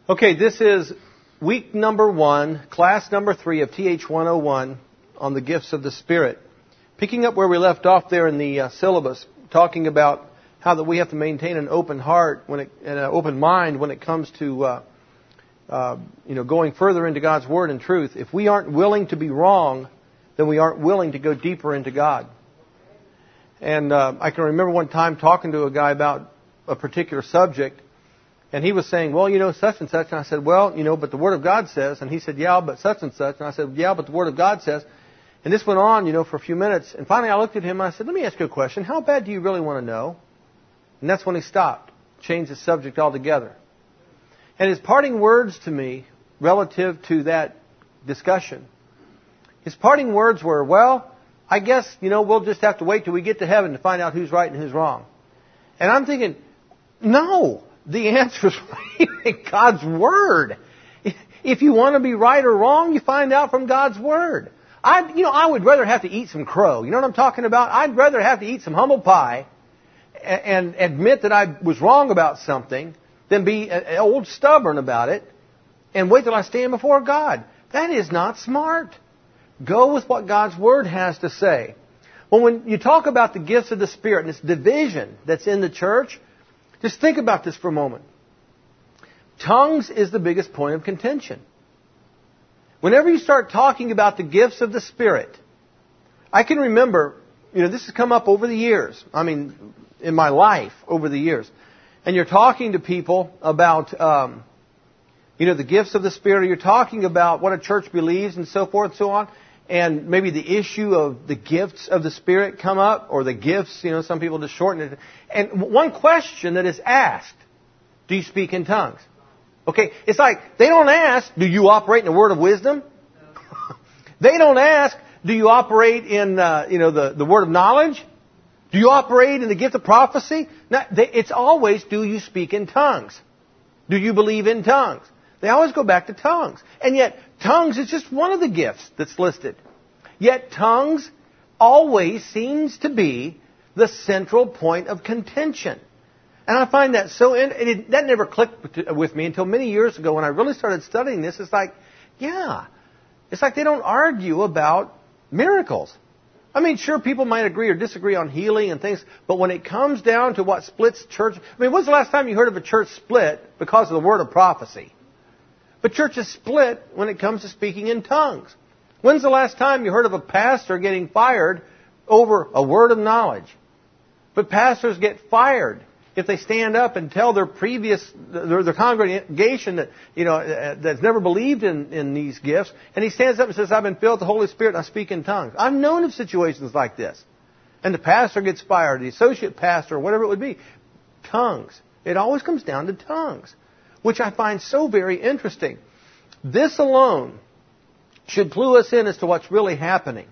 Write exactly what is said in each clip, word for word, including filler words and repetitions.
Okay, this is week number one, class number three of T H one oh one on the gifts of the Spirit. Picking up where we left off there in the uh, syllabus, talking about how that we have to maintain an open heart when it, and an open mind when it comes to uh, uh, you know going further into God's Word and truth. If we aren't willing to be wrong, then we aren't willing to go deeper into God. And uh, I can remember one time talking to a guy about a particular subject. And he was saying, well, you know, such and such. And I said, well, you know, but the Word of God says. And he said, yeah, but such and such. And I said, yeah, but the Word of God says. And this went on, you know, for a few minutes. And finally I looked at him and I said, let me ask you a question. How bad do you really want to know? And that's when he stopped, changed the subject altogether. And his parting words to me relative to that discussion, his parting words were, well, I guess, you know, we'll just have to wait till we get to heaven to find out who's right and who's wrong. And I'm thinking, no. The answer is right in God's Word. If you want to be right or wrong, you find out from God's Word. I, you know, I would rather have to eat some crow. You know what I'm talking about? I'd rather have to eat some humble pie and, and admit that I was wrong about something than be a, a old stubborn about it and wait till I stand before God. That is not smart. Go with what God's Word has to say. Well, when you talk about the gifts of the Spirit and this division that's in the church, just think about this for a moment. Tongues is the biggest point of contention. Whenever you start talking about the gifts of the Spirit, I can remember, you know, this has come up over the years. I mean, in my life over the years. And you're talking to people about, um, you know, the gifts of the Spirit, or you're talking about what a church believes and so forth and so on. And maybe the issue of the gifts of the Spirit come up, or the gifts, you know, some people just shorten it. And one question that is asked, do you speak in tongues? Okay, it's like, they don't ask, do you operate in the word of wisdom? They don't ask, do you operate in, uh, you know, the, the word of knowledge? Do you operate in the gift of prophecy? No, they, it's always, do you speak in tongues? Do you believe in tongues? They always go back to tongues. And yet, tongues is just one of the gifts that's listed. Yet, tongues always seems to be the central point of contention. And I find that so... In, it, that never clicked with me until many years ago when I really started studying this. It's like, yeah, it's like they don't argue about miracles. I mean, sure, people might agree or disagree on healing and things, but when it comes down to what splits church... I mean, when's the last time you heard of a church split because of the word of prophecy? But churches split when it comes to speaking in tongues. When's the last time you heard of a pastor getting fired over a word of knowledge? But pastors get fired if they stand up and tell their previous, their, their congregation that, you know, that's never believed in, in these gifts, and he stands up and says, I've been filled with the Holy Spirit and I speak in tongues. I've known of situations like this. And the pastor gets fired, the associate pastor, whatever it would be. Tongues. It always comes down to tongues, which I find so very interesting. This alone should clue us in as to what's really happening.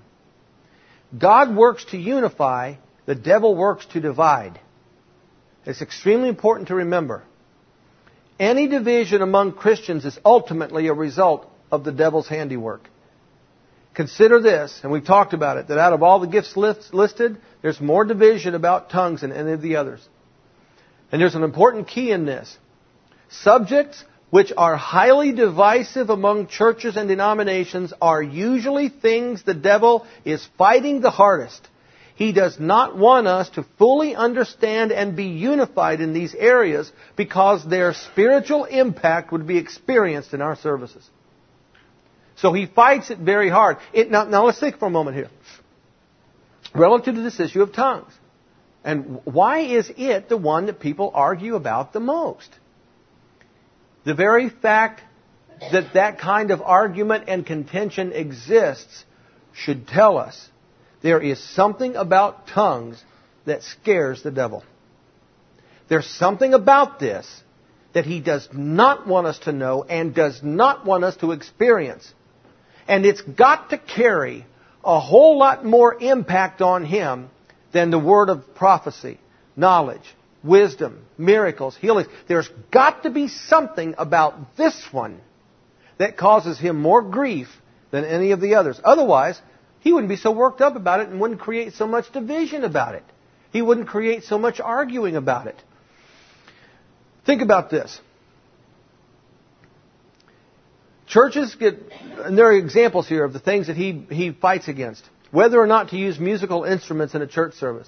God works to unify, the devil works to divide. It's extremely important to remember. Any division among Christians is ultimately a result of the devil's handiwork. Consider this, and we've talked about it, that out of all the gifts listed, there's more division about tongues than any of the others. And there's an important key in this. Subjects which are highly divisive among churches and denominations are usually things the devil is fighting the hardest. He does not want us to fully understand and be unified in these areas because their spiritual impact would be experienced in our services. So he fights it very hard. It, now, now let's think for a moment here. Relative to this issue of tongues. And why is it the one that people argue about the most? The very fact that that kind of argument and contention exists should tell us there is something about tongues that scares the devil. There's something about this that he does not want us to know and does not want us to experience. And it's got to carry a whole lot more impact on him than the word of prophecy, knowledge, wisdom, miracles, healings. There's got to be something about this one that causes him more grief than any of the others. Otherwise, he wouldn't be so worked up about it and wouldn't create so much division about it. He wouldn't create so much arguing about it. Think about this. churches get, and there are examples here of the things that he, he fights against. Whether or not to use musical instruments in a church service.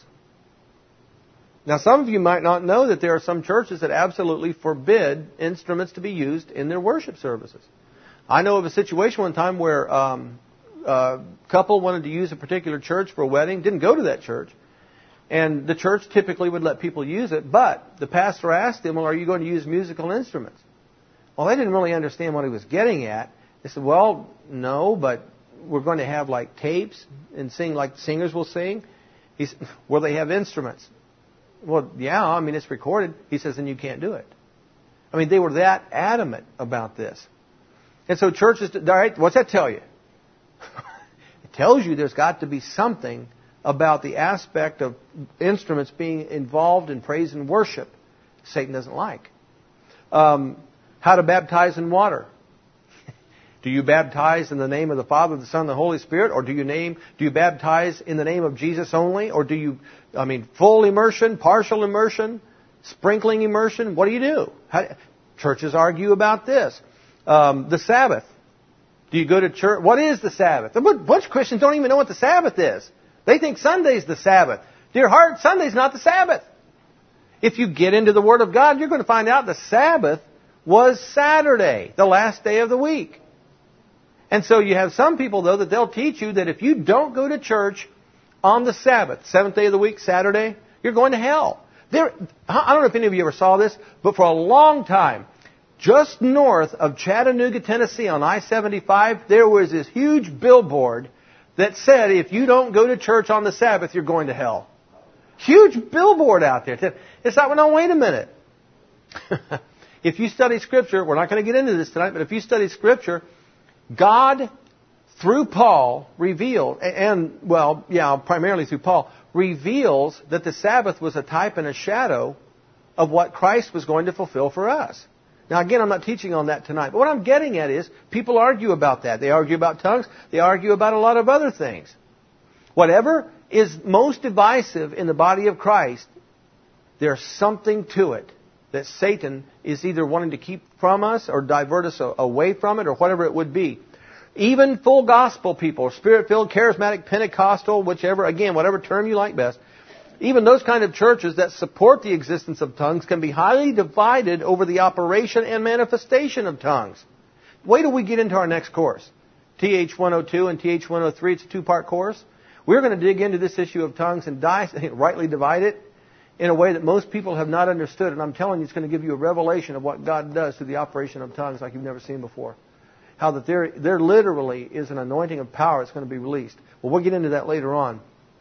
Now, some of you might not know that there are some churches that absolutely forbid instruments to be used in their worship services. I know of a situation one time where um, a couple wanted to use a particular church for a wedding, didn't go to that church, and the church typically would let people use it, but the pastor asked them, well, are you going to use musical instruments? Well, they didn't really understand what he was getting at. They said, well, no, but we're going to have like tapes and sing like singers will sing. He said, will they have instruments? Well, yeah, I mean, it's recorded. He says, then you can't do it. I mean, they were that adamant about this. And so churches, all right, what's that tell you? It tells you there's got to be something about the aspect of instruments being involved in praise and worship Satan doesn't like. Um, how to baptize in water. Do you baptize in the name of the Father, the Son, and the Holy Spirit? Or do you name, do you baptize in the name of Jesus only? Or do you, I mean, full immersion, partial immersion, sprinkling immersion? What do you do? How, churches argue about this. Um, the Sabbath. Do you go to church? What is the Sabbath? A bunch of Christians don't even know what the Sabbath is. They think Sunday's the Sabbath. Dear heart, Sunday's not the Sabbath. If you get into the Word of God, you're going to find out the Sabbath was Saturday, the last day of the week. And so you have some people, though, that they'll teach you that if you don't go to church on the Sabbath, seventh day of the week, Saturday, you're going to hell. There, I don't know if any of you ever saw this, but for a long time, just north of Chattanooga, Tennessee, on I seventy-five, there was this huge billboard that said, if you don't go to church on the Sabbath, you're going to hell. Huge billboard out there. It's like, well, no, wait a minute. If you study Scripture, we're not going to get into this tonight, but if you study Scripture, God, through Paul, revealed, and, well, yeah, primarily through Paul, reveals that the Sabbath was a type and a shadow of what Christ was going to fulfill for us. Now, again, I'm not teaching on that tonight, but what I'm getting at is people argue about that. They argue about tongues. They argue about a lot of other things. Whatever is most divisive in the body of Christ, there's something to it that Satan is either wanting to keep from us or divert us away from it or whatever it would be. Even full gospel people, Spirit-filled, charismatic, Pentecostal, whichever, again, whatever term you like best, even those kind of churches that support the existence of tongues can be highly divided over the operation and manifestation of tongues. Wait till we get into our next course. T H one oh two and T H one oh three, it's a two-part course. We're going to dig into this issue of tongues and di- rightly divide it in a way that most people have not understood. And I'm telling you, it's going to give you a revelation of what God does through the operation of tongues like you've never seen before. How that there, there literally is an anointing of power that's going to be released. Well, we'll get into that later on.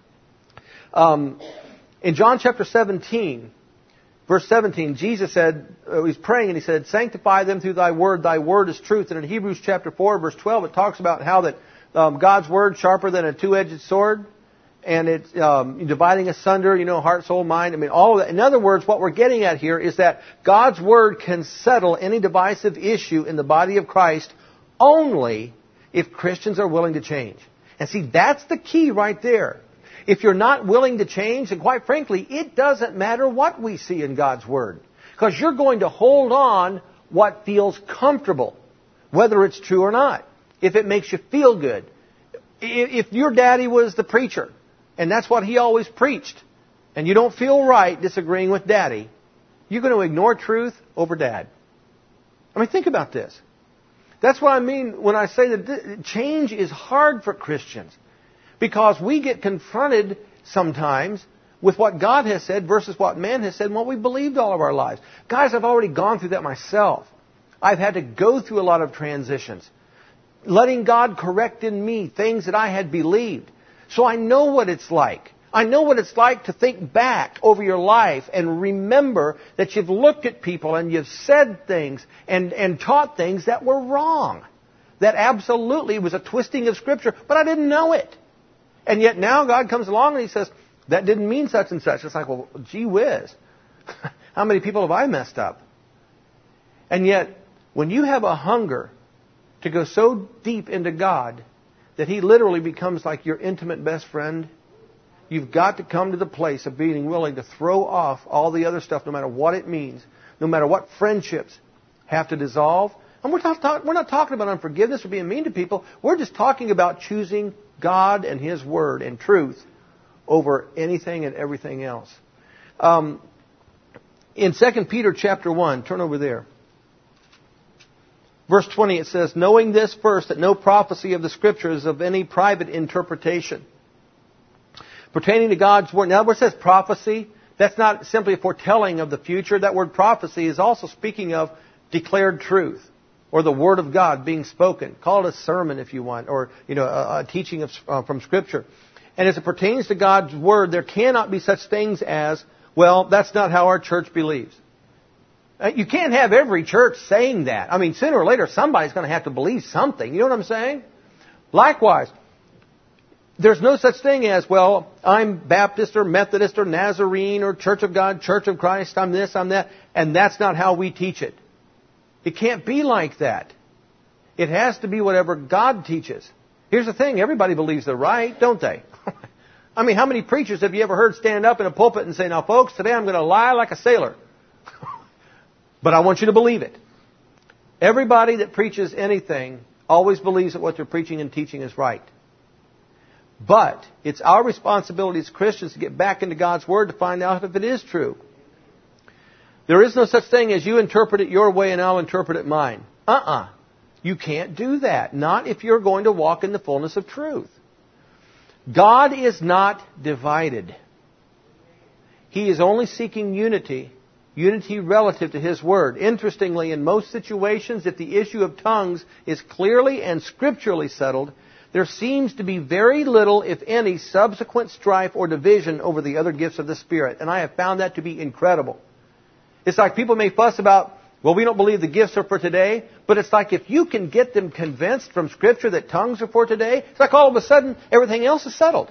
Um, in John chapter seventeen, verse seventeen, Jesus said, uh, he's praying and he said, sanctify them through thy word, thy word is truth. And in Hebrews chapter four, verse twelve, it talks about how that um, God's word sharper than a two-edged sword. And it's um, dividing asunder, you know, heart, soul, mind. I mean, all of that. In other words, what we're getting at here is that God's word can settle any divisive issue in the body of Christ only if Christians are willing to change. And see, that's the key right there. If you're not willing to change, and quite frankly, it doesn't matter what we see in God's word. Because you're going to hold on what feels comfortable, whether it's true or not. If it makes you feel good. If your daddy was the preacher, and that's what he always preached, and you don't feel right disagreeing with daddy, you're going to ignore truth over dad. I mean, think about this. That's what I mean when I say that change is hard for Christians. Because we get confronted sometimes with what God has said versus what man has said and what we believed all of our lives. Guys, I've already gone through that myself. I've had to go through a lot of transitions. Letting God correct in me things that I had believed. So I know what it's like. I know what it's like to think back over your life and remember that you've looked at people and you've said things and, and taught things that were wrong. That absolutely was a twisting of Scripture, but I didn't know it. And yet now God comes along and He says, that didn't mean such and such. It's like, well, gee whiz. How many people have I messed up? And yet, when you have a hunger to go so deep into God that He literally becomes like your intimate best friend, you've got to come to the place of being willing to throw off all the other stuff, no matter what it means, no matter what friendships have to dissolve. And we're not, talk, we're not talking about unforgiveness or being mean to people. We're just talking about choosing God and His Word and truth over anything and everything else. Um, in Second Peter chapter one, turn over there. Verse twenty, it says, knowing this first, that no prophecy of the Scripture is of any private interpretation, pertaining to God's Word. Now, where it says prophecy, that's not simply a foretelling of the future. That word prophecy is also speaking of declared truth, or the Word of God being spoken. Call it a sermon if you want, or you know, a, a teaching of, uh, from Scripture. And as it pertains to God's Word, there cannot be such things as, well, that's not how our church believes. You can't have every church saying that. I mean, sooner or later, somebody's going to have to believe something. You know what I'm saying? Likewise, there's no such thing as, well, I'm Baptist or Methodist or Nazarene or Church of God, Church of Christ, I'm this, I'm that, and that's not how we teach it. It can't be like that. It has to be whatever God teaches. Here's the thing, everybody believes they're right, don't they? I mean, how many preachers have you ever heard stand up in a pulpit and say, now folks, today I'm going to lie like a sailor. But I want you to believe it. Everybody that preaches anything always believes that what they're preaching and teaching is right. But it's our responsibility as Christians to get back into God's Word to find out if it is true. There is no such thing as you interpret it your way and I'll interpret it mine. Uh-uh. You can't do that. Not if you're going to walk in the fullness of truth. God is not divided. He is only seeking unity. Unity relative to His Word. Interestingly, in most situations, if the issue of tongues is clearly and scripturally settled, there seems to be very little, if any, subsequent strife or division over the other gifts of the Spirit. And I have found that to be incredible. It's like people may fuss about, well, we don't believe the gifts are for today. But it's like if you can get them convinced from Scripture that tongues are for today, it's like all of a sudden everything else is settled.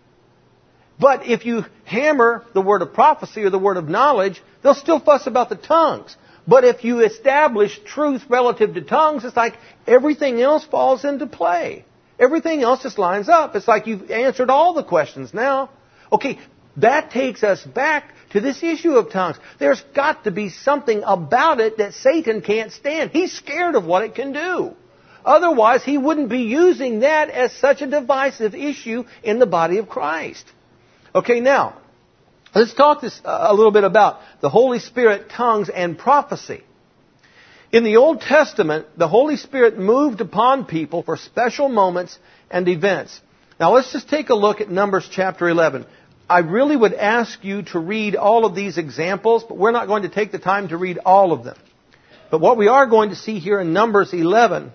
But if you hammer the word of prophecy or the word of knowledge, they'll still fuss about the tongues. But if you establish truth relative to tongues, it's like everything else falls into play. Everything else just lines up. It's like you've answered all the questions now. Okay, that takes us back to this issue of tongues. There's got to be something about it that Satan can't stand. He's scared of what it can do. Otherwise, he wouldn't be using that as such a divisive issue in the body of Christ. Okay, now, let's talk this uh, a little bit about the Holy Spirit, tongues, and prophecy. In the Old Testament, the Holy Spirit moved upon people for special moments and events. Now, let's just take a look at Numbers chapter eleven. I really would ask you to read all of these examples, but we're not going to take the time to read all of them. But what we are going to see here in Numbers eleven,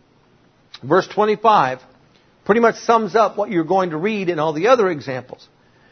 verse twenty-five, pretty much sums up what you're going to read in all the other examples.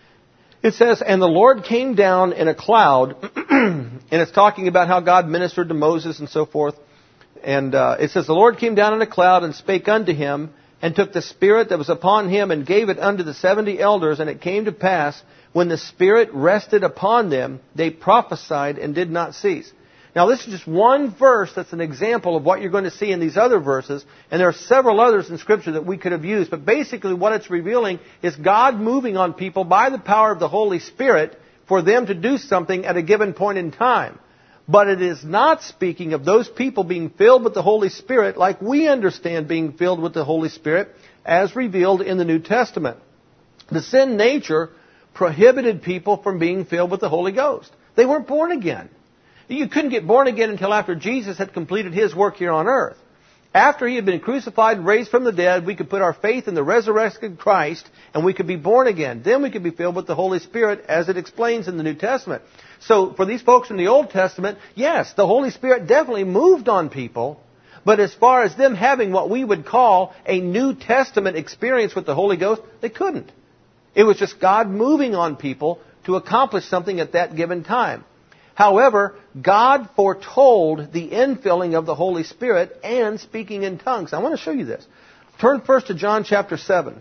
It says, and the Lord came down in a cloud, and it's talking about how God ministered to Moses and so forth. And uh, it says, the Lord came down in a cloud and spake unto him, and took the Spirit that was upon him, and gave it unto the seventy elders. And it came to pass, when the Spirit rested upon them, they prophesied and did not cease. Now, this is just one verse that's an example of what you're going to see in these other verses. And there are several others in Scripture that we could have used. But basically what it's revealing is God moving on people by the power of the Holy Spirit for them to do something at a given point in time. But it is not speaking of those people being filled with the Holy Spirit like we understand being filled with the Holy Spirit as revealed in the New Testament. The sin nature prohibited people from being filled with the Holy Ghost. They weren't born again. You couldn't get born again until after Jesus had completed His work here on earth. After He had been crucified and raised from the dead, we could put our faith in the resurrected Christ and we could be born again. Then we could be filled with the Holy Spirit as it explains in the New Testament. So for these folks in the Old Testament, yes, the Holy Spirit definitely moved on people. But as far as them having what we would call a New Testament experience with the Holy Ghost, they couldn't. It was just God moving on people to accomplish something at that given time. However, God foretold the infilling of the Holy Spirit and speaking in tongues. I want to show you this. Turn first to John chapter seven.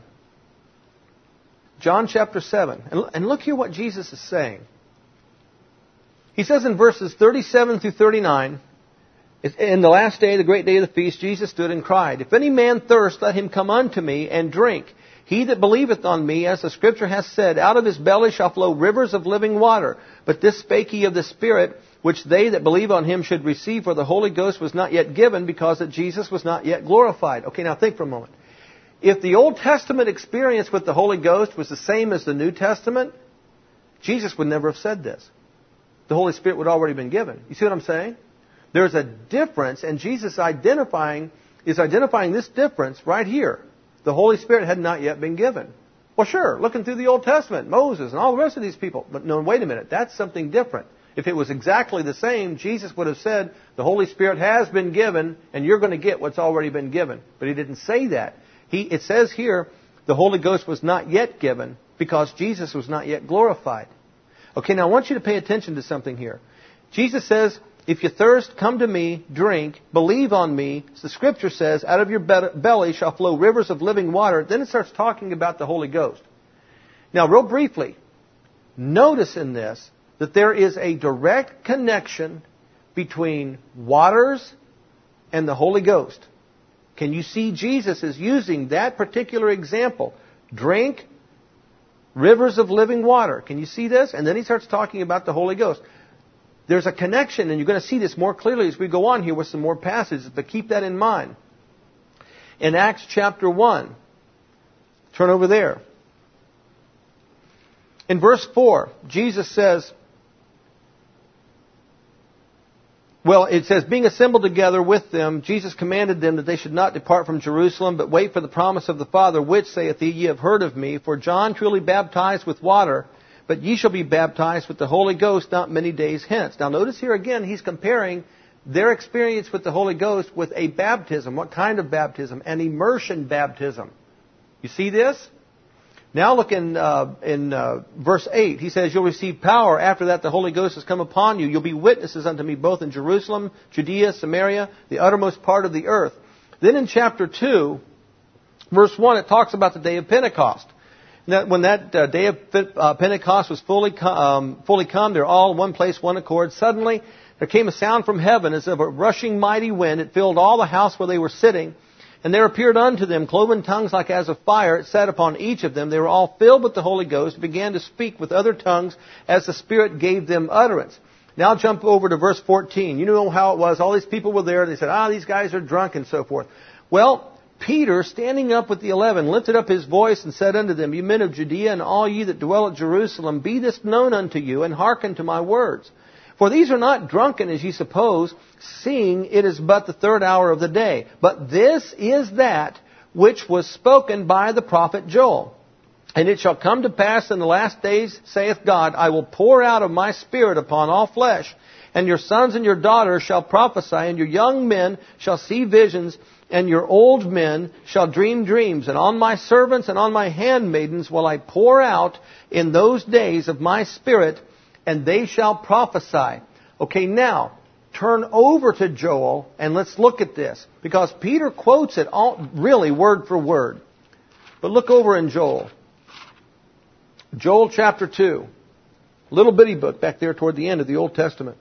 John chapter seven. And look here what Jesus is saying. He says in verses thirty-seven through thirty-nine, In the last day, the great day of the feast, Jesus stood and cried, If any man thirst, let him come unto me and drink. He that believeth on me, as the Scripture hath said, out of his belly shall flow rivers of living water. But this spake he of the Spirit, which they that believe on him should receive, for the Holy Ghost was not yet given, because that Jesus was not yet glorified. Okay, now think for a moment. If the Old Testament experience with the Holy Ghost was the same as the New Testament, Jesus would never have said this. The Holy Spirit would already been given. You see what I'm saying? There's a difference, and Jesus identifying is identifying this difference right here. The Holy Spirit had not yet been given. Well, sure, looking through the Old Testament, Moses and all the rest of these people. But no, wait a minute, that's something different. If it was exactly the same, Jesus would have said, the Holy Spirit has been given, and you're going to get what's already been given. But he didn't say that. He, it says here, the Holy Ghost was not yet given, because Jesus was not yet glorified. Okay, now I want you to pay attention to something here. Jesus says, If you thirst, come to me, drink, believe on me. As the Scripture says, out of your belly shall flow rivers of living water. Then it starts talking about the Holy Ghost. Now, real briefly, notice in this that there is a direct connection between waters and the Holy Ghost. Can you see Jesus is using that particular example? Drink, rivers of living water. Can you see this? And then he starts talking about the Holy Ghost. There's a connection, and you're going to see this more clearly as we go on here with some more passages, but keep that in mind. In Acts chapter one, turn over there. In verse four, Jesus says, well, it says, being assembled together with them, Jesus commanded them that they should not depart from Jerusalem, but wait for the promise of the Father, which saith he, ye have heard of me. For John truly baptized with water, but ye shall be baptized with the Holy Ghost not many days hence. Now notice here again, he's comparing their experience with the Holy Ghost with a baptism. What kind of baptism? An immersion baptism. You see this? Now look in, uh, in uh, verse eight. He says, you'll receive power. After that the Holy Ghost has come upon you. You'll be witnesses unto me both in Jerusalem, Judea, Samaria, the uttermost part of the earth. Then in chapter two, verse one, it talks about the day of Pentecost. That when that uh, day of uh, Pentecost was fully um, fully come, they're all in one place, one accord. Suddenly there came a sound from heaven as of a rushing mighty wind. It filled all the house where they were sitting. And there appeared unto them cloven tongues like as of fire. It sat upon each of them. They were all filled with the Holy Ghost, began to speak with other tongues as the Spirit gave them utterance. Now jump over to verse fourteen. You know how it was. All these people were there. They said, ah, these guys are drunk and so forth. Well, Peter, standing up with the eleven, lifted up his voice and said unto them, ye men of Judea, and all ye that dwell at Jerusalem, be this known unto you, and hearken to my words. For these are not drunken, as ye suppose, seeing it is but the third hour of the day. But this is that which was spoken by the prophet Joel. And it shall come to pass in the last days, saith God, I will pour out of my Spirit upon all flesh, and your sons and your daughters shall prophesy, and your young men shall see visions, and your old men shall dream dreams. And on my servants and on my handmaidens will I pour out in those days of my Spirit, and they shall prophesy. Okay, now, turn over to Joel, and let's look at this. Because Peter quotes it all, really word for word. But look over in Joel. Joel chapter two. Little bitty book back there toward the end of the Old Testament.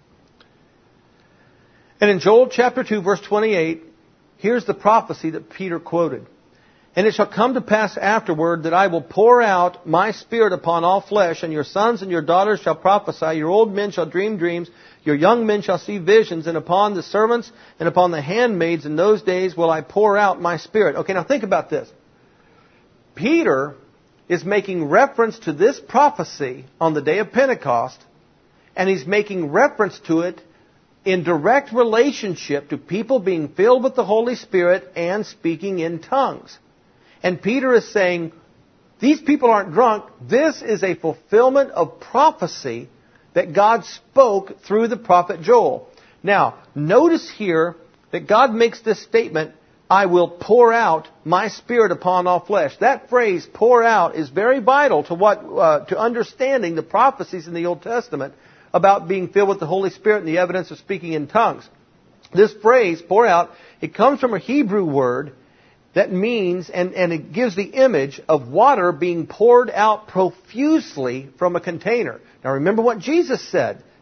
And in Joel chapter two, verse twenty-eight, here's the prophecy that Peter quoted. And it shall come to pass afterward that I will pour out my Spirit upon all flesh, and your sons and your daughters shall prophesy, your old men shall dream dreams, your young men shall see visions, and upon the servants and upon the handmaids in those days will I pour out my Spirit. Okay, now think about this. Peter is making reference to this prophecy on the day of Pentecost, and he's making reference to it in direct relationship to people being filled with the Holy Spirit and speaking in tongues. And Peter is saying, these people aren't drunk. This is a fulfillment of prophecy that God spoke through the prophet Joel. Now, notice here that God makes this statement, I will pour out my Spirit upon all flesh. That phrase, pour out, is very vital to what uh, to understanding the prophecies in the Old Testament about being filled with the Holy Spirit and the evidence of speaking in tongues. This phrase, pour out, it comes from a Hebrew word that means, and, and it gives the image of water being poured out profusely from a container. Now remember what Jesus said.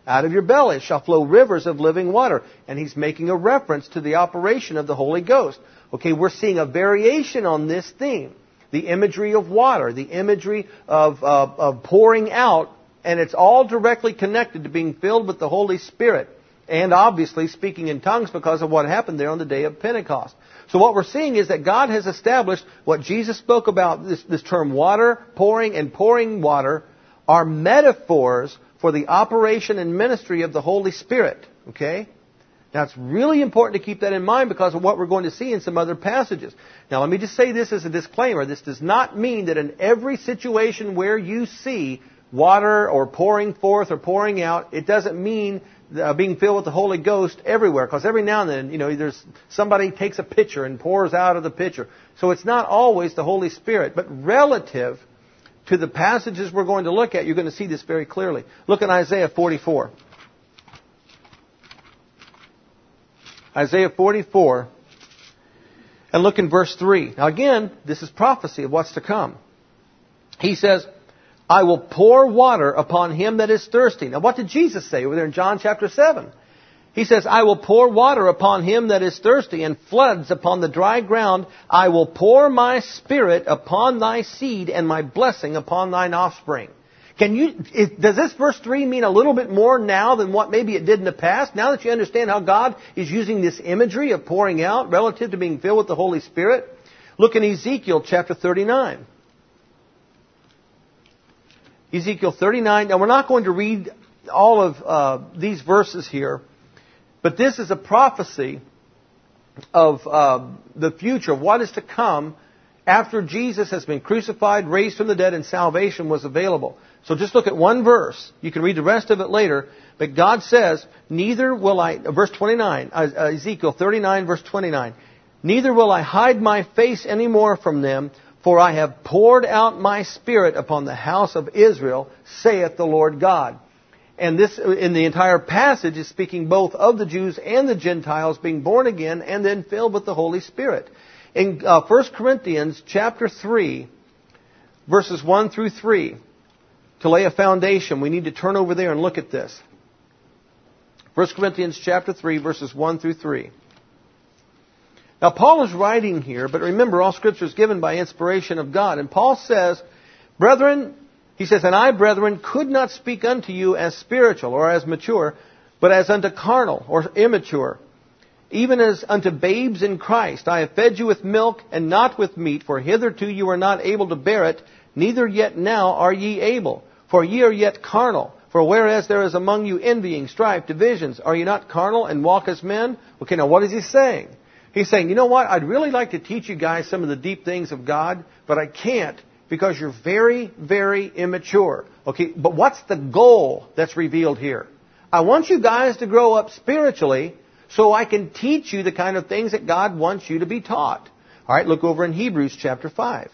Out of your belly shall flow rivers of living water. And he's making a reference to the operation of the Holy Ghost. Okay, we're seeing a variation on this theme. The imagery of water, the imagery of, uh, of pouring out, and it's all directly connected to being filled with the Holy Spirit. And obviously speaking in tongues because of what happened there on the day of Pentecost. So what we're seeing is that God has established what Jesus spoke about, this, this term water, pouring, and pouring water, are metaphors for the operation and ministry of the Holy Spirit. Okay? Now it's really important to keep that in mind because of what we're going to see in some other passages. Now let me just say this as a disclaimer. This does not mean that in every situation where you see water or pouring forth or pouring out, it doesn't mean uh, being filled with the Holy Ghost everywhere. Because every now and then, you know, there's somebody takes a pitcher and pours out of the pitcher. So it's not always the Holy Spirit. But relative to the passages we're going to look at, you're going to see this very clearly. Look at Isaiah forty-four. Isaiah forty-four. And look in verse three. Now again, this is prophecy of what's to come. He says, I will pour water upon him that is thirsty. Now what did Jesus say over there in John chapter seven? He says, I will pour water upon him that is thirsty, and floods upon the dry ground. I will pour my Spirit upon thy seed, and my blessing upon thine offspring. Can you, does this verse three mean a little bit more now than what maybe it did in the past? Now that you understand how God is using this imagery of pouring out relative to being filled with the Holy Spirit? Look in Ezekiel chapter thirty-nine. Ezekiel thirty-nine. Now we're not going to read all of uh, these verses here, but this is a prophecy of uh, the future, of what is to come after Jesus has been crucified, raised from the dead, and salvation was available. So just look at one verse. You can read the rest of it later. But God says, neither will I, verse twenty-nine, Ezekiel thirty-nine, verse twenty-nine, neither will I hide my face any more from them, for I have poured out my Spirit upon the house of Israel, saith the Lord God. And this, in the entire passage, is speaking both of the Jews and the Gentiles being born again and then filled with the Holy Spirit. In uh, First Corinthians chapter three, verses one through three, to lay a foundation, we need to turn over there and look at this. First Corinthians chapter three, verses one through three. Now, Paul is writing here, but remember, all Scripture is given by inspiration of God. And Paul says, brethren, he says, and I, brethren, could not speak unto you as spiritual or as mature, but as unto carnal or immature, even as unto babes in Christ. I have fed you with milk and not with meat, for hitherto you were not able to bear it, neither yet now are ye able. For ye are yet carnal. For whereas there is among you envying, strife, divisions, are ye not carnal and walk as men? Okay, now what is he saying? He's saying, you know what, I'd really like to teach you guys some of the deep things of God, but I can't because you're very, very immature. Okay, but what's the goal that's revealed here? I want you guys to grow up spiritually so I can teach you the kind of things that God wants you to be taught. All right, look over in Hebrews chapter five.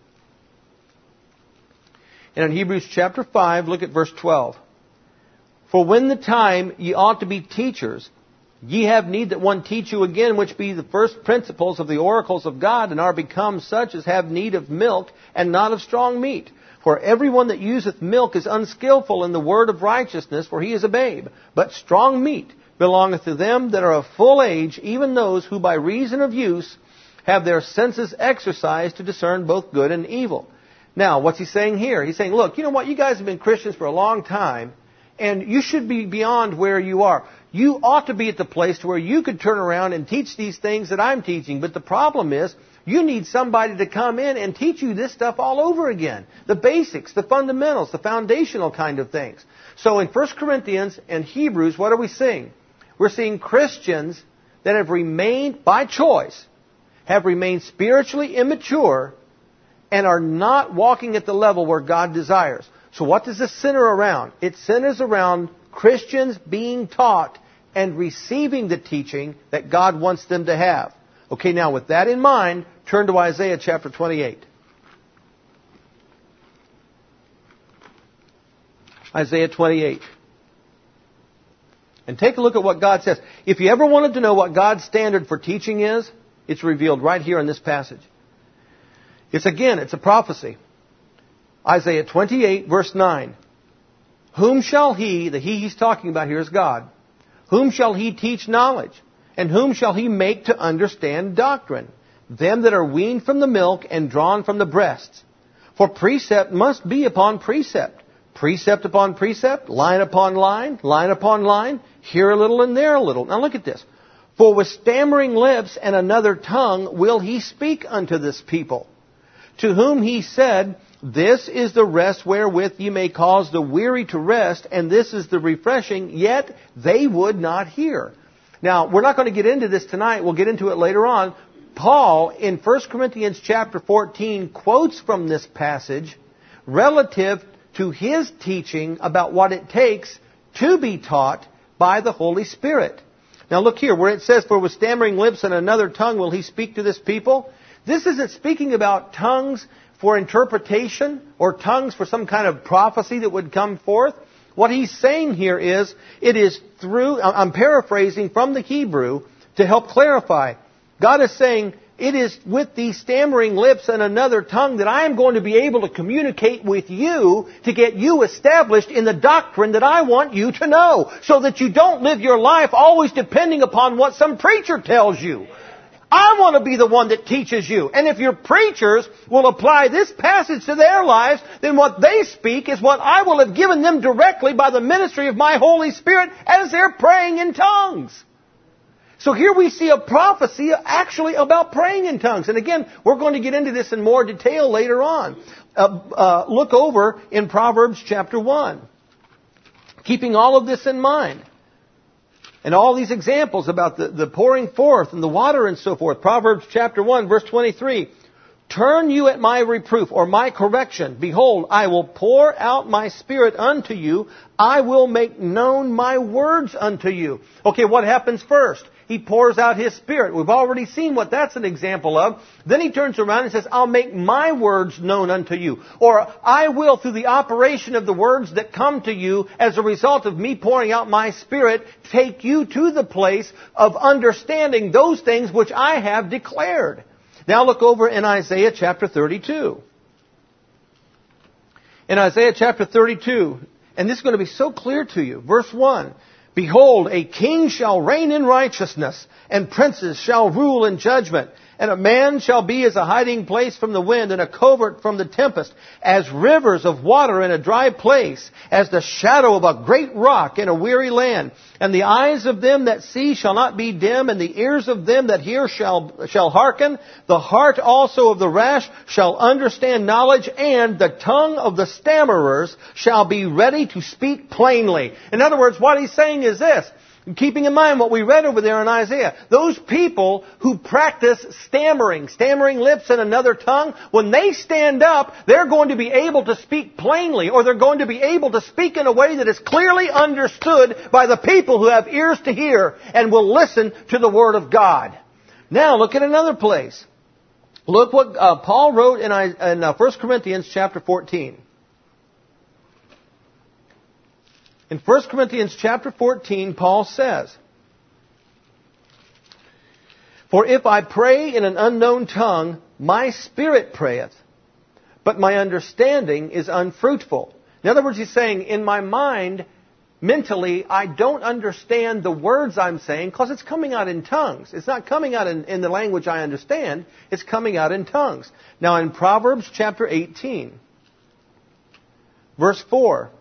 And in Hebrews chapter five, look at verse twelve. For when the time ye ought to be teachers, ye have need that one teach you again, which be the first principles of the oracles of God, and are become such as have need of milk, and not of strong meat. For everyone that useth milk is unskillful in the word of righteousness, for he is a babe. But strong meat belongeth to them that are of full age, even those who by reason of use have their senses exercised to discern both good and evil. Now, what's he saying here? He's saying, look, you know what? You guys have been Christians for a long time, and you should be beyond where you are. You ought to be at the place to where you could turn around and teach these things that I'm teaching. But the problem is, you need somebody to come in and teach you this stuff all over again. The basics, the fundamentals, the foundational kind of things. So in First Corinthians and Hebrews, what are we seeing? We're seeing Christians that have remained, by choice, have remained spiritually immature and are not walking at the level where God desires. So what does this center around? It centers around Christians being taught and receiving the teaching that God wants them to have. Okay, now with that in mind, turn to Isaiah chapter twenty-eight. Isaiah twenty-eight. And take a look at what God says. If you ever wanted to know what God's standard for teaching is, it's revealed right here in this passage. It's again, it's a prophecy. Isaiah twenty-eight, verse nine. Whom shall he, the he he's talking about here is God, whom shall he teach knowledge? And whom shall he make to understand doctrine? Them that are weaned from the milk and drawn from the breasts. For precept must be upon precept, precept upon precept, line upon line, line upon line, here a little and there a little. Now look at this. For with stammering lips and another tongue will he speak unto this people, to whom he said, This is the rest wherewith ye may cause the weary to rest, and this is the refreshing, yet they would not hear. Now, we're not going to get into this tonight. We'll get into it later on. Paul, in First Corinthians chapter fourteen, quotes from this passage relative to his teaching about what it takes to be taught by the Holy Spirit. Now look here, where it says, For with stammering lips and another tongue will he speak to this people. This isn't speaking about tongues for interpretation or tongues for some kind of prophecy that would come forth. What he's saying here is, it is through, I'm paraphrasing from the Hebrew to help clarify. God is saying, it is with these stammering lips and another tongue that I am going to be able to communicate with you to get you established in the doctrine that I want you to know, so that you don't live your life always depending upon what some preacher tells you. I want to be the one that teaches you. And if your preachers will apply this passage to their lives, then what they speak is what I will have given them directly by the ministry of my Holy Spirit as they're praying in tongues. So here we see a prophecy actually about praying in tongues. And again, we're going to get into this in more detail later on. Uh, uh, look over in Proverbs chapter one. Keeping all of this in mind. And all these examples about the, the pouring forth and the water and so forth. Proverbs chapter one, verse twenty-three. Turn you at my reproof or my correction. Behold, I will pour out my spirit unto you. I will make known my words unto you. Okay, what happens first? He pours out His Spirit. We've already seen what that's an example of. Then He turns around and says, I'll make my words known unto you. Or I will, through the operation of the words that come to you as a result of me pouring out my Spirit, take you to the place of understanding those things which I have declared. Now look over in Isaiah chapter thirty-two. In Isaiah chapter thirty-two, and this is going to be so clear to you. Verse one. Behold, a king shall reign in righteousness, and princes shall rule in judgment. And a man shall be as a hiding place from the wind, and a covert from the tempest, as rivers of water in a dry place, as the shadow of a great rock in a weary land. And the eyes of them that see shall not be dim, and the ears of them that hear shall, shall hearken. The heart also of the rash shall understand knowledge, and the tongue of the stammerers shall be ready to speak plainly. In other words, what he's saying is this. Keeping in mind what we read over there in Isaiah, those people who practice stammering, stammering lips and another tongue, when they stand up, they're going to be able to speak plainly, or they're going to be able to speak in a way that is clearly understood by the people who have ears to hear and will listen to the Word of God. Now look at another place. Look what uh, Paul wrote in, in uh, First Corinthians chapter fourteen. In First Corinthians chapter fourteen, Paul says, For if I pray in an unknown tongue, my spirit prayeth, but my understanding is unfruitful. In other words, he's saying, in my mind, mentally, I don't understand the words I'm saying because it's coming out in tongues. It's not coming out in, in the language I understand. It's coming out in tongues. Now in Proverbs chapter eighteen, verse four,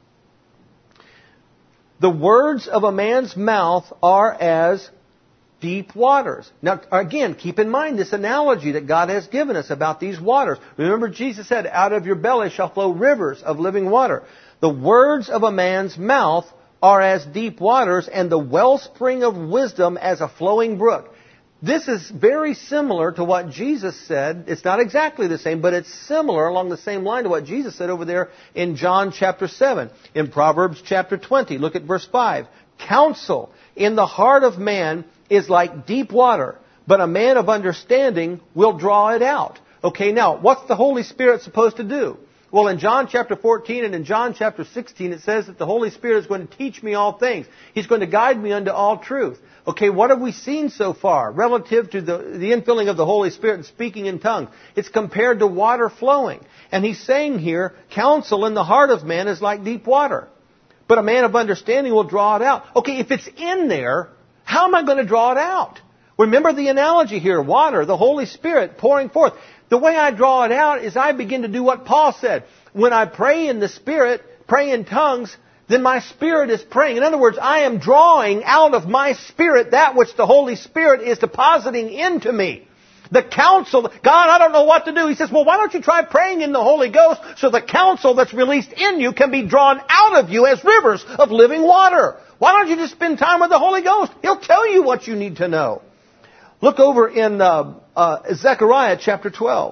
the words of a man's mouth are as deep waters. Now, again, keep in mind this analogy that God has given us about these waters. Remember, Jesus said, out of your belly shall flow rivers of living water. The words of a man's mouth are as deep waters, and the wellspring of wisdom as a flowing brook. This is very similar to what Jesus said. It's not exactly the same, but it's similar along the same line to what Jesus said over there in John chapter seven. In Proverbs chapter twenty, look at verse five. Counsel in the heart of man is like deep water, but a man of understanding will draw it out. Okay, now, what's the Holy Spirit supposed to do? Well, in John chapter fourteen and in John chapter sixteen, it says that the Holy Spirit is going to teach me all things. He's going to guide me unto all truth. Okay, what have we seen so far relative to the, the infilling of the Holy Spirit and speaking in tongues? It's compared to water flowing. And he's saying here, counsel in the heart of man is like deep water. but a man of understanding will draw it out. Okay, if it's in there, how am I going to draw it out? Remember the analogy here, water, the Holy Spirit pouring forth. The way I draw it out is I begin to do what Paul said. When I pray in the Spirit, pray in tongues, then my spirit is praying. In other words, I am drawing out of my spirit that which the Holy Spirit is depositing into me. The counsel, God, I don't know what to do. He says, well, why don't you try praying in the Holy Ghost so the counsel that's released in you can be drawn out of you as rivers of living water. Why don't you just spend time with the Holy Ghost? He'll tell you what you need to know. Look over in uh, uh, Zechariah chapter twelve.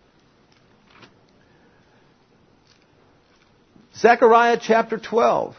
Zechariah chapter twelve.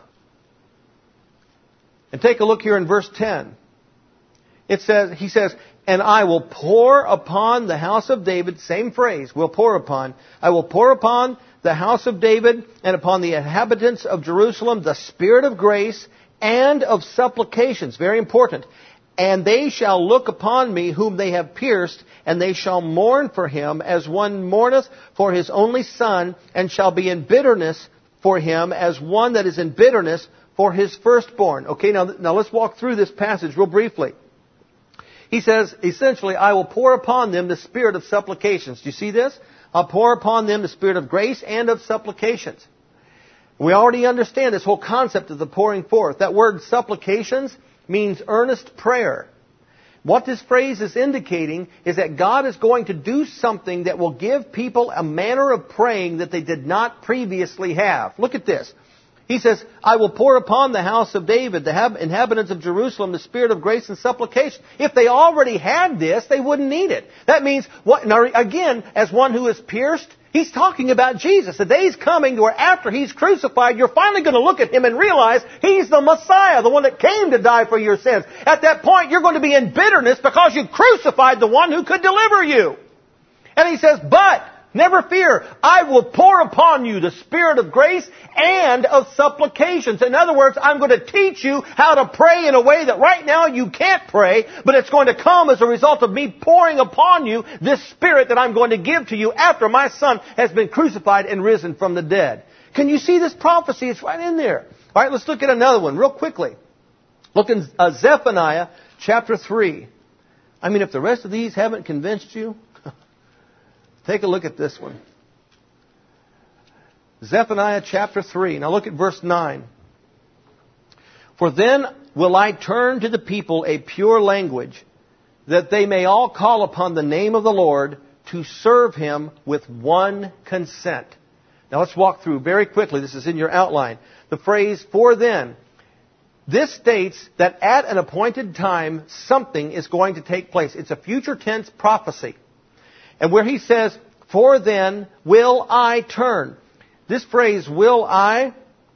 And take a look here in verse ten. It says, he says, and I will pour upon the house of David, same phrase, will pour upon, I will pour upon the house of David and upon the inhabitants of Jerusalem the spirit of grace and of supplications. Very important. And they shall look upon me whom they have pierced, and they shall mourn for him as one mourneth for his only son, and shall be in bitterness for him as one that is in bitterness for his firstborn. Okay, now, now let's walk through this passage real briefly. He says, essentially, I will pour upon them the spirit of supplications. Do you see this? I'll pour upon them the spirit of grace and of supplications. We already understand this whole concept of the pouring forth. That word supplications means earnest prayer. What this phrase is indicating is that God is going to do something that will give people a manner of praying that they did not previously have. Look at this. He says, I will pour upon the house of David, the inhabitants of Jerusalem, the spirit of grace and supplication. If they already had this, they wouldn't need it. That means, what, now again, as one who is pierced, he's talking about Jesus. The day's coming where after He's crucified, you're finally going to look at Him and realize He's the Messiah, the one that came to die for your sins. At that point, you're going to be in bitterness because you crucified the one who could deliver you. And He says, but never fear, I will pour upon you the spirit of grace and of supplications. In other words, I'm going to teach you how to pray in a way that right now you can't pray, but it's going to come as a result of me pouring upon you this spirit that I'm going to give to you after my Son has been crucified and risen from the dead. Can you see this prophecy? It's right in there. All right, let's look at another one real quickly. Look in uh, Zephaniah chapter three. I mean, if the rest of these haven't convinced you, take a look at this one. Zephaniah chapter three. Now look at verse nine. For then will I turn to the people a pure language, that they may all call upon the name of the Lord to serve Him with one consent. Now let's walk through very quickly. This is in your outline. The phrase, for then. This states that at an appointed time, something is going to take place. It's a future tense prophecy. And where he says, for then will I turn. This phrase, will I,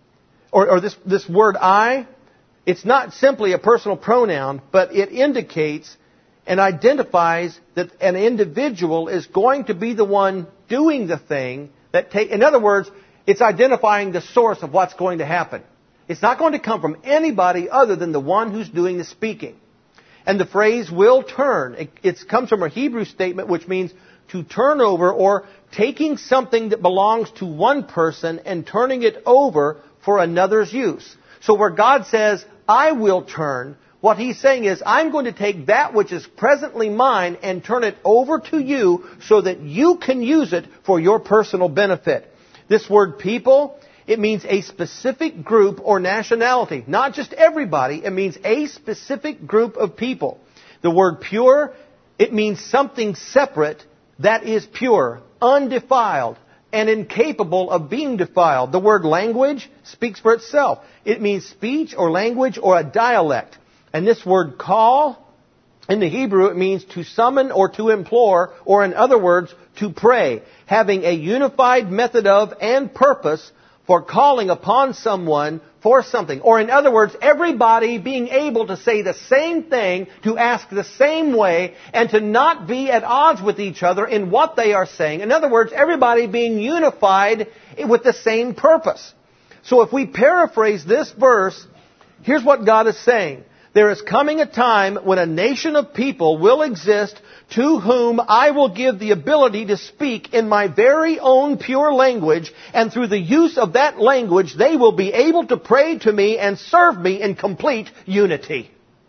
or, or this, this word I, it's not simply a personal pronoun, but it indicates and identifies that an individual is going to be the one doing the thing that take, in other words, it's identifying the source of what's going to happen. It's not going to come from anybody other than the one who's doing the speaking. And the phrase will turn. It, it comes from a Hebrew statement which means to turn over, or taking something that belongs to one person and turning it over for another's use. So where God says, I will turn, what He's saying is, I'm going to take that which is presently mine and turn it over to you so that you can use it for your personal benefit. This word people, it means a specific group or nationality. Not just everybody, it means a specific group of people. The word pure, it means something separate that is pure, undefiled, and incapable of being defiled. The word language speaks for itself. It means speech or language or a dialect. And this word call, in the Hebrew, it means to summon or to implore, or in other words, to pray, having a unified method of and purpose for calling upon someone for something. Or in other words, everybody being able to say the same thing, to ask the same way, and to not be at odds with each other in what they are saying. In other words, everybody being unified with the same purpose. So if we paraphrase this verse, here's what God is saying. There is coming a time when a nation of people will exist to whom I will give the ability to speak in my very own pure language, and through the use of that language they will be able to pray to me and serve me in complete unity.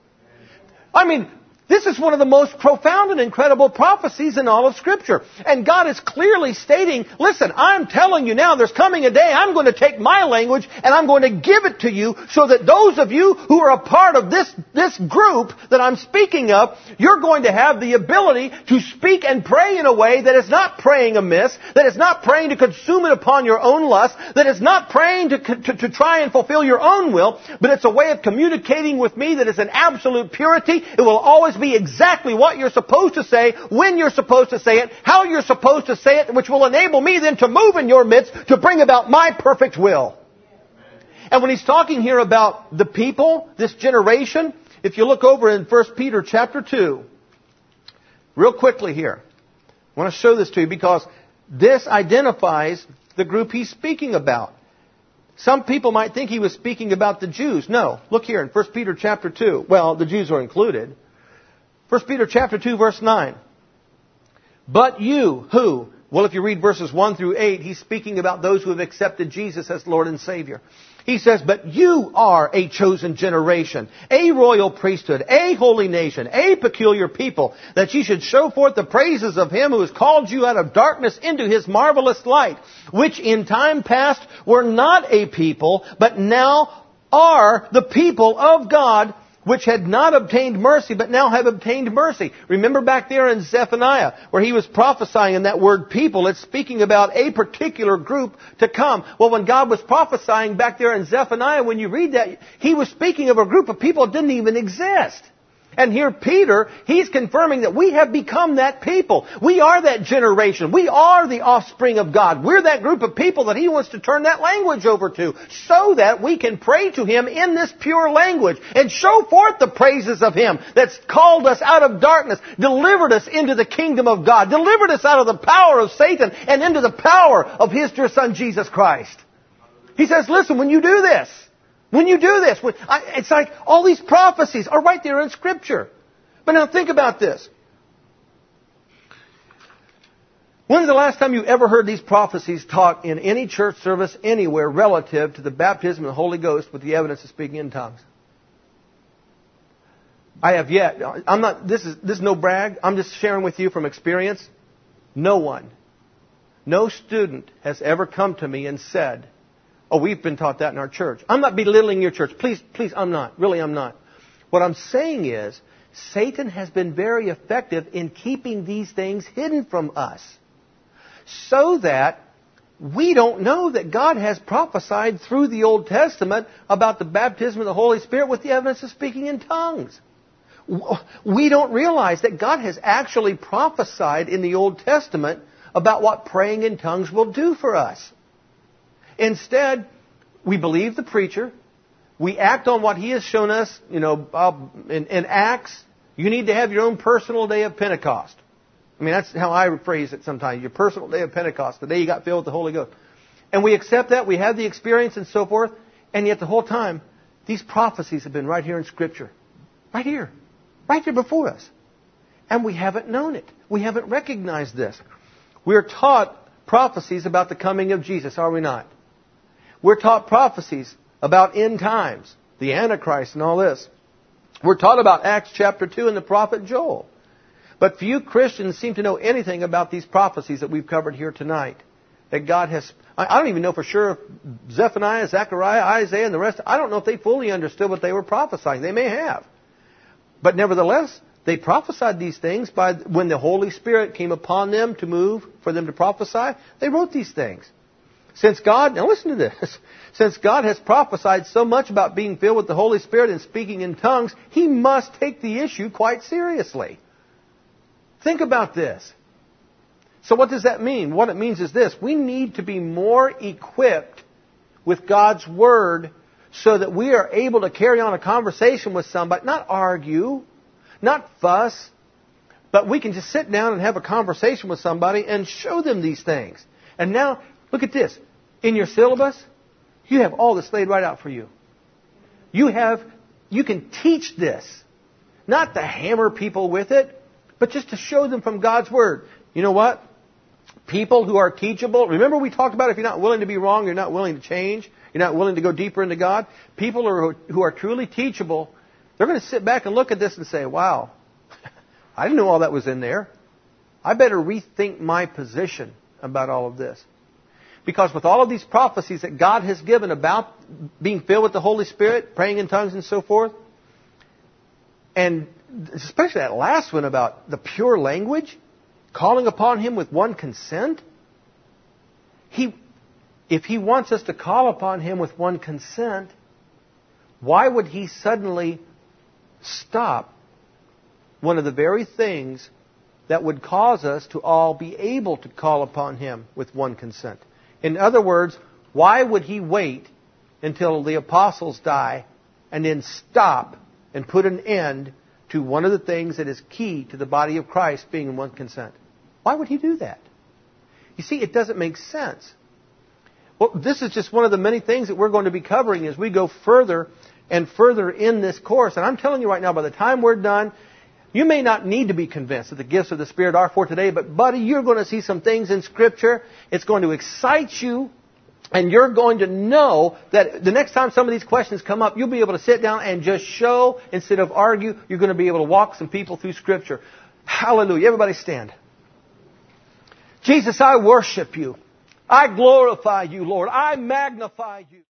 I mean, this is one of the most profound and incredible prophecies in all of Scripture. And God is clearly stating, listen, I'm telling you now, there's coming a day I'm going to take my language and I'm going to give it to you so that those of you who are a part of this, this group that I'm speaking of, you're going to have the ability to speak and pray in a way that is not praying amiss, that is not praying to consume it upon your own lust, that is not praying to, to, to try and fulfill your own will, but it's a way of communicating with me that is in absolute purity. It will always be exactly what you're supposed to say, when you're supposed to say it, how you're supposed to say it, which will enable me then to move in your midst to bring about my perfect will. And when he's talking here about the people, this generation, if you look over in First Peter chapter two, real quickly here, I want to show this to you because this identifies the group he's speaking about. Some people might think he was speaking about the Jews. No, look here in First Peter chapter two. Well, the Jews are included. First Peter chapter two, verse nine. But you, who? Well, if you read verses one through eight, he's speaking about those who have accepted Jesus as Lord and Savior. He says, but you are a chosen generation, a royal priesthood, a holy nation, a peculiar people, that ye should show forth the praises of Him who has called you out of darkness into His marvelous light, which in time past were not a people, but now are the people of God, which had not obtained mercy, but now have obtained mercy. Remember back there in Zephaniah, where he was prophesying in that word people, it's speaking about a particular group to come. Well, when God was prophesying back there in Zephaniah, when you read that, He was speaking of a group of people that didn't even exist. And here Peter, he's confirming that we have become that people. We are that generation. We are the offspring of God. We're that group of people that He wants to turn that language over to so that we can pray to Him in this pure language and show forth the praises of Him that's called us out of darkness, delivered us into the kingdom of God, delivered us out of the power of Satan and into the power of His dear Son Jesus Christ. He says, listen, when you do this, When you do this, when, I, it's like all these prophecies are right there in Scripture. But now think about this. When's the last time you ever heard these prophecies taught in any church service anywhere relative to the baptism of the Holy Ghost with the evidence of speaking in tongues? I have yet. I'm not. This is this is no brag. I'm just sharing with you from experience. No one, no student has ever come to me and said, oh, we've been taught that in our church. I'm not belittling your church. Please, please, I'm not. Really, I'm not. What I'm saying is, Satan has been very effective in keeping these things hidden from us, so that we don't know that God has prophesied through the Old Testament about the baptism of the Holy Spirit with the evidence of speaking in tongues. We don't realize that God has actually prophesied in the Old Testament about what praying in tongues will do for us. Instead, we believe the preacher. We act on what he has shown us, you know, uh, in, in Acts. You need to have your own personal day of Pentecost. I mean, that's how I phrase it sometimes. Your personal day of Pentecost, the day you got filled with the Holy Ghost. And we accept that. We have the experience and so forth. And yet the whole time, these prophecies have been right here in Scripture. Right here. Right there before us. And we haven't known it. We haven't recognized this. We're taught prophecies about the coming of Jesus, are we not? We're taught prophecies about end times, the Antichrist and all this. We're taught about Acts chapter two and the prophet Joel. But few Christians seem to know anything about these prophecies that we've covered here tonight. That God has... I don't even know for sure if Zephaniah, Zechariah, Isaiah, and the rest... I don't know if they fully understood what they were prophesying. They may have. But nevertheless, they prophesied these things by when the Holy Spirit came upon them to move, for them to prophesy. They wrote these things. Since God, now listen to this, since God has prophesied so much about being filled with the Holy Spirit and speaking in tongues, He must take the issue quite seriously. Think about this. So what does that mean? What it means is this. We need to be more equipped with God's Word so that we are able to carry on a conversation with somebody, not argue, not fuss, but we can just sit down and have a conversation with somebody and show them these things. And now, look at this. In your syllabus, you have all this laid right out for you. You have you can teach this. Not to hammer people with it, but just to show them from God's Word. You know what? People who are teachable. Remember we talked about if you're not willing to be wrong, you're not willing to change, you're not willing to go deeper into God. People who are, who are truly teachable, they're going to sit back and look at this and say, wow, I didn't know all that was in there. I better rethink my position about all of this. Because with all of these prophecies that God has given about being filled with the Holy Spirit, praying in tongues and so forth, and especially that last one about the pure language, calling upon Him with one consent, He, if He wants us to call upon Him with one consent, why would He suddenly stop one of the very things that would cause us to all be able to call upon Him with one consent? In other words, why would He wait until the apostles die and then stop and put an end to one of the things that is key to the body of Christ being in one consent? Why would He do that? You see, it doesn't make sense. Well, this is just one of the many things that we're going to be covering as we go further and further in this course. And I'm telling you right now, by the time we're done, you may not need to be convinced that the gifts of the Spirit are for today, but buddy, you're going to see some things in Scripture. It's going to excite you, and you're going to know that the next time some of these questions come up, you'll be able to sit down and just show instead of argue. You're going to be able to walk some people through Scripture. Hallelujah. Everybody stand. Jesus, I worship You. I glorify You, Lord. I magnify You.